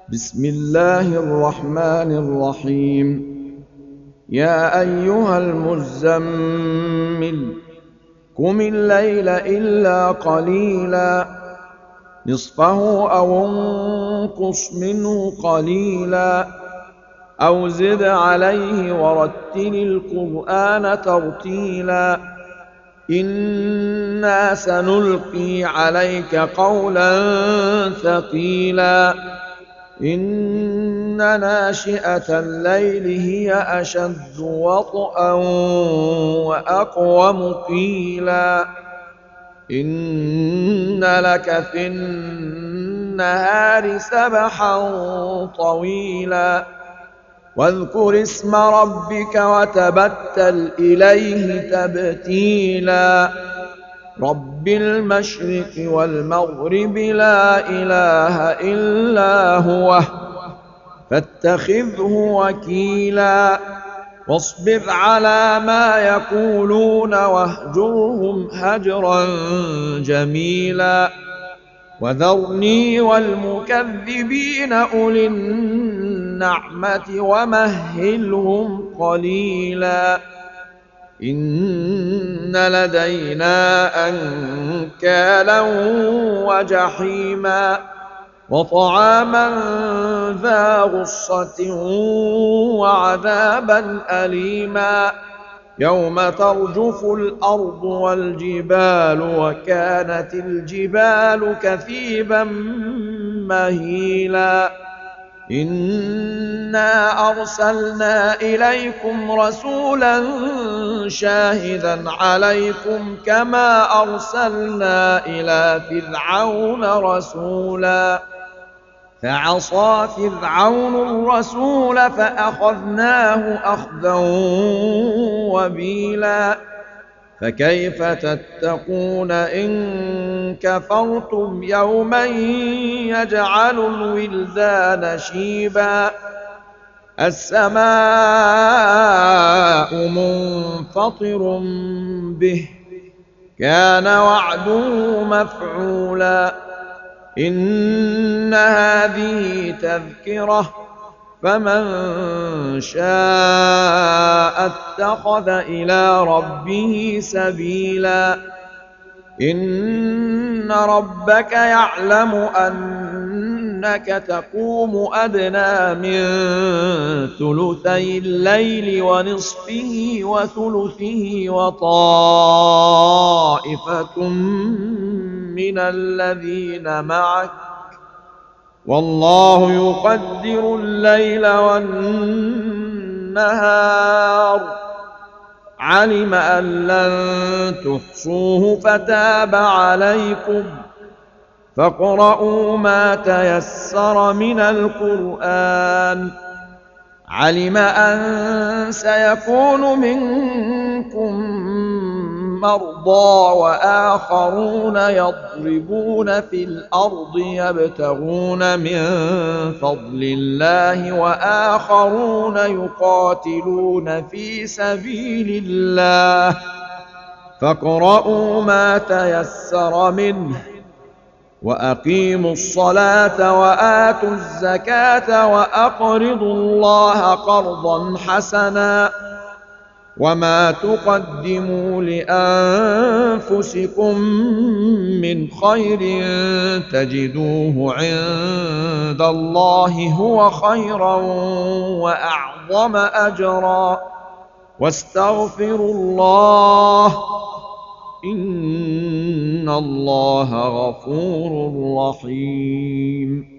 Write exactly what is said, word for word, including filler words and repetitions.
بسم الله الرحمن الرحيم. يا أيها المزمل قم الليل إلا قليلا نصفه أو انقص منه قليلا أو زد عليه ورتل القرآن ترتيلا إنا سنلقي عليك قولا ثقيلا إن ناشئة الليل هي أشد وطئا وأقوم قيلا إن لك في النهار سبحا طويلا واذكر اسم ربك وتبتل إليه تبتيلا رب المشرق والمغرب لا إله إلا هو فاتخذه وكيلا واصبر على ما يقولون واهجرهم هجرا جميلا وذرني والمكذبين أولي النعمة ومهلهم قليلا إن لدينا أنكالا وجحيما وطعاما ذا غصة وعذابا أليما يوم ترجف الأرض والجبال وكانت الجبال كثيبا مهيلا إنا أرسلنا إليكم رسولا شاهدا عليكم كما أرسلنا إلى فرعون رسولا فعصى فرعون الرسول فأخذناه أخذا وبيلا فكيف تتقون إن كفرتم يوما يجعل الولدان شيبا السماء منفطر به كان وعده مفعولا إن هذه تذكرة فمن شاء اتخذ إلى ربه سبيلا إن ربك يعلم أنك تقوم أدنى من ثلثي الليل ونصفه وثلثه وطائفة من الذين معك والله يقدر الليل والنهار علم أن لن تحصوه فتاب عليكم فاقرؤوا ما تيسر من القرآن علم أن سيكون منكم مرضى وآخرون يضربون في الأرض يبتغون من فضل الله وآخرون يقاتلون في سبيل الله فاقرؤوا ما تيسر منه وأقيموا الصلاة وآتوا الزكاة وأقرضوا الله قرضا حسنا وما تقدموا لأنفسكم من خير تجدوه عند الله هو خيرا وأعظم أجرا واستغفروا الله إن الله غفور رحيم.